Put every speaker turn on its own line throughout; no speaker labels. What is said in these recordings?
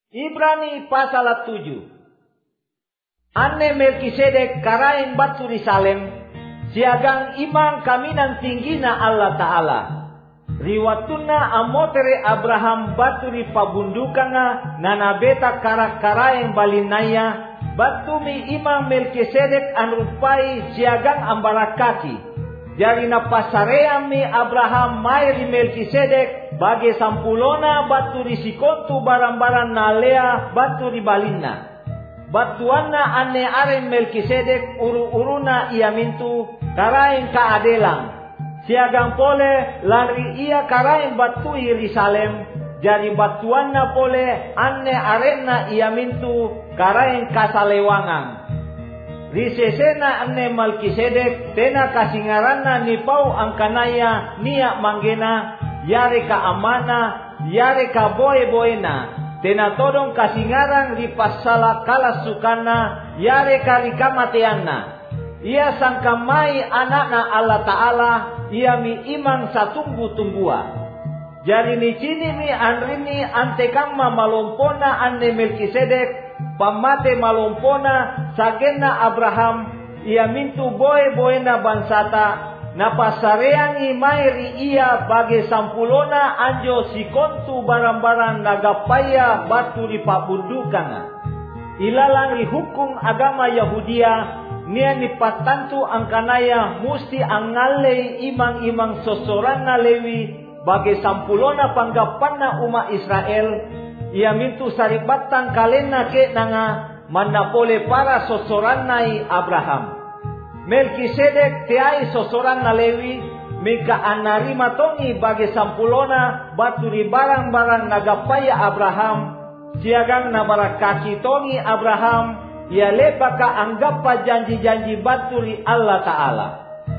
Ibrani pasal 7. Anne Melkisedek karaeng batu di Salem, siagang imang kaminan tinggina Allah Ta'ala. Riwatuna amotere Abraham batu di pabundukanga nana beta karak-karaeng balinaya, batu mi imang Melkisedek anrupai siagang ambarakaki. Jari napasarea mi Abraham mai di Melkisedek bagi sampulona batu di sikontu barang-barang nalea batu di balinna. Batuanna ane are Melkisedek uru-uruna ia mintu karaeng kaadelang. Siagang pole lari ia karaeng batu Yerusalem. Jadi batuanna pole ane arena ia mintu karaeng kasalewangan. Risesena ane Melkisedek tena kasingaranna ni pau angkanaya niak manggena yare ka amana yare ka boe-boena. Tena todong kasingarang di pasala kala sukana yare kari kamateanna. Ia sangkamai anakna Allah Ta'ala, ia mi imang satunggu-tunggua. Jari ni cini mi anrini antekama malompona ane Melkisedek, pamate malompona sagena Abraham, ia mintu boe-boena bansata, napasareangi mairi ia bagi sampulona anjo sikontu barang-barang nagapaya batu di pabundukana. Ilalang hukum agama Yahudia, nia ni patantu angkanaya musti angalei imang-imang sosorana Lewi bagi sampulona panggapanna umat Israel. Ia mintu saribatang kalena ke nanga manapole para sosoranai Abraham. Melkisedek tiai sosoran na Lewi, mika anarima tongi bagi sampulona batu di barang-barang nagapaya Abraham, siagang nabarakaki tongi Abraham, ia lepaka anggapa janji-janji batu di Allah Ta'ala.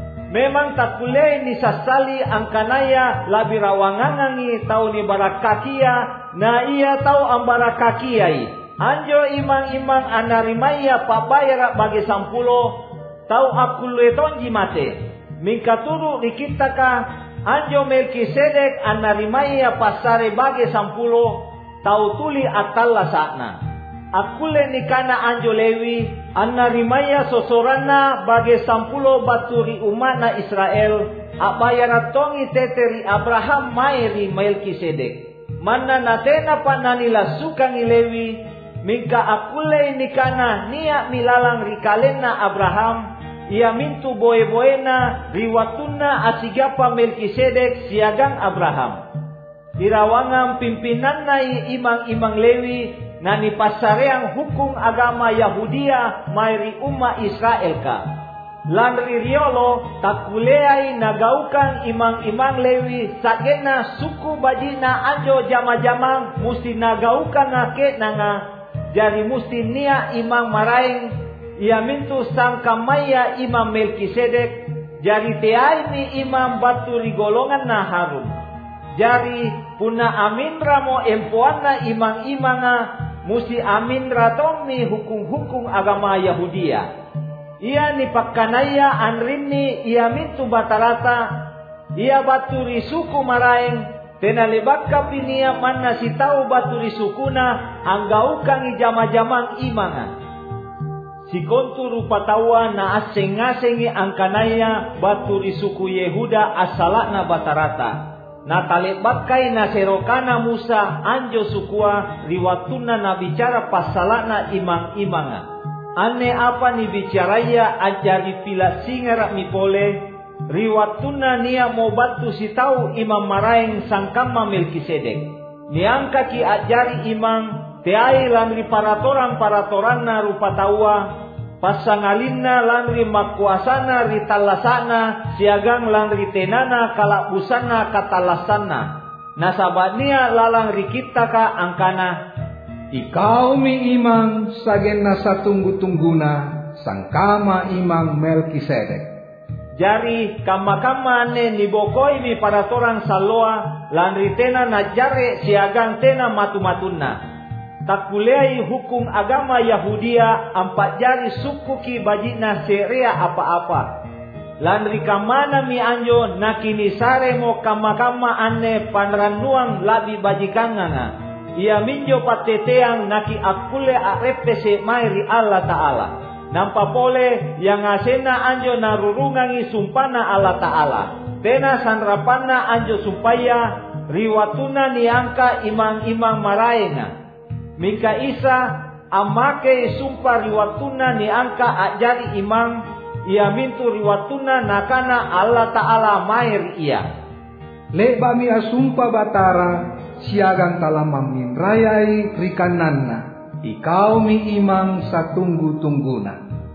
Memang tak kulei ni sasali angkanaya labi rawangangangi tau ni barakakia, na ia tau ambarakakiai. Anjo imang-imang anarimaya pabayara bagi sampulo, tau aku letonji mate. Mingka turu dikitaka anjo Melkisedek anarimaya pasare bagi sampulo tau tuli atalla sakna. Aku le nikana anjo Lewi anarimaya sosorana bagi sampulo baturi umatna Israel abayara tongi teteri Abraham mairi Melkisedek. Mana natena pananila sukangi Lewi mingka aku le nikana niak milalang rikalena Abraham. Ia mintu boe-boena riwatuna asigapa Melkisedek siagang Abraham. Irawangan pimpinan nai imang-imang Lewi nani pasareang hukum agama Yahudia mairi umat Israel ka. Lanri riolo takuleai nagaukan imang-imang Lewi sagena suku bajina anjo jama-jamang musti nagaukan nake nanga. Jadi musti nia imang maraing. Ia mintu sangkamaya Imam Melkisedek, jari teai ni imam batu di golongan na Harun. Jari puna amin ramo empoana imang-imanga musti amin ratong ni hukum-hukum agama Yahudia. Ia ni pakanaya anrini ia mintu batarata, ia batu di suku maraeng, tena lebakka pinia manna si tau batu di sukuna anggaukan ijama-jamang imanga. Si kontu rupa tawa na aseng-asengi angkanaya batu di suku Yehuda asalakna batarata. Na talebakai na serokana Musa anjo sukua riwatuna na bicara pasalakna imang-imanga. Ane apa ni bicaraya ajari pila singara mipole riwatuna nia mo batu si tau imam maraeng sangkama Melkisedek. Niangka ki ajari imang teai lanri paratoran na rupa tawa pasangalinna lanri makuasana ritalasana siagang lanri tenana kalabusana katalasana nasabania lalang rikitaka angkana
ikau mi imang sagena satunggu-tungguna sangkama imang Melkisedek.
Jari kama-kama ne nibokoi mi paratoran saloa lanri tena najare siagang tena matu-matunna. Takuleai hukum agama Yahudia ampat jari suku ki bajina serea apa-apa. Lanri kamana mi anjo nakini sare mo kama-kama ane panranduang labi bajikanganga. ia minjo pateteang naki akule arepe se mairi Allah Ta'ala. Nampa pole yang asena anjo narurungangi sumpana Allah Ta'ala. Tena sanrapana anjo supaya riwatuna niangka imang-imang maraenga. Mika isa amake sumpah riwatuna niangka ajari imang. Ia mintu riwatuna nakana Allah Ta'ala mair ia.
Leba mi asumpa batara siagang talamam minrayai rikananna. Ikau mi imang satunggu-tungguna.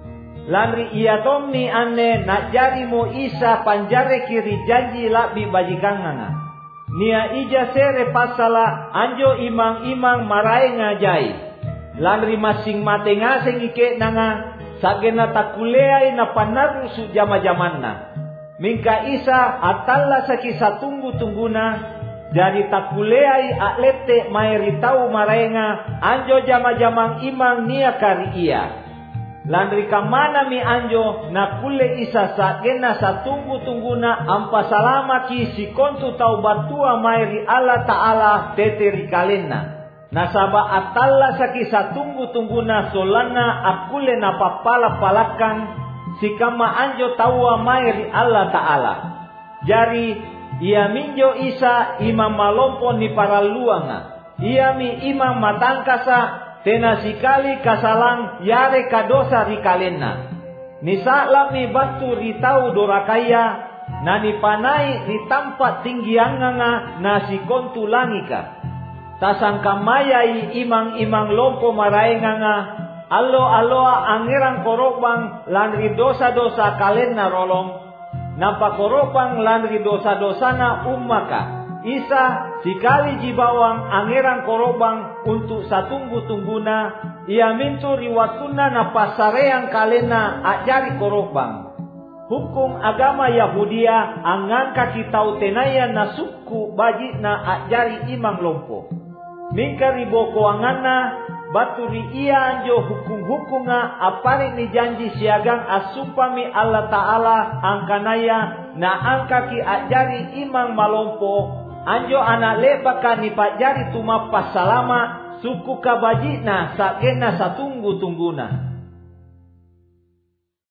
Lanri ia tomni ane nak jari mo isa panjare kiri janji labi bajikanganga. Nia ija sere pasala anjo imang-imang marai ngajai. Lanri masing mate ngaseng ike nanga sagena takuleai na panaru su jama-jamanna. Mingka isa atalla saki satunggu-tungguna dari takuleai atlete mayritau maraenga anjo jama-jamang imang nia kari ia. Landri kamana mi anjo nakule isa sagena satunggu-tungguna ampa salama ki si kontu tau batua mayri Allah Ta'ala teteri kalena. Nasaba atalla saki satunggu-tungguna solana akule na papala palakan sikama anjo tawa mairi Allah Ta'ala. Jari ia minjo isa imam malompo ni paraluanga. Ia mi imam matangkasa tena sikali kasalang yare kadosa rikalena. Nisala mi batu ritau dorakaya nani panai di tempat tinggi anganga nasi kontu langika. Tasangka mayai imang-imang lompo maraenganga alo-aloa angerang korobang lanri dosa-dosa kalena rolong. Nampak korobang lanri dosa-dosana ummaka. Isa sikali jibawang angerang korobang untuk satunggu-tungguna. Ia mintu riwatuna na pasareang kalena ajari korobang. Hukum agama Yahudia angangka kitau tenaya na suku baji na ajari imang lompo. Mingka riboko angana baturi ia anjo hukum-hukunga apari ni janji siagang asupami Allah Ta'ala angkanaya na angka ki ajari imang malompo anjo anak lebaka ni pajari tumapas salama suku kabajina sagena satunggu-tungguna.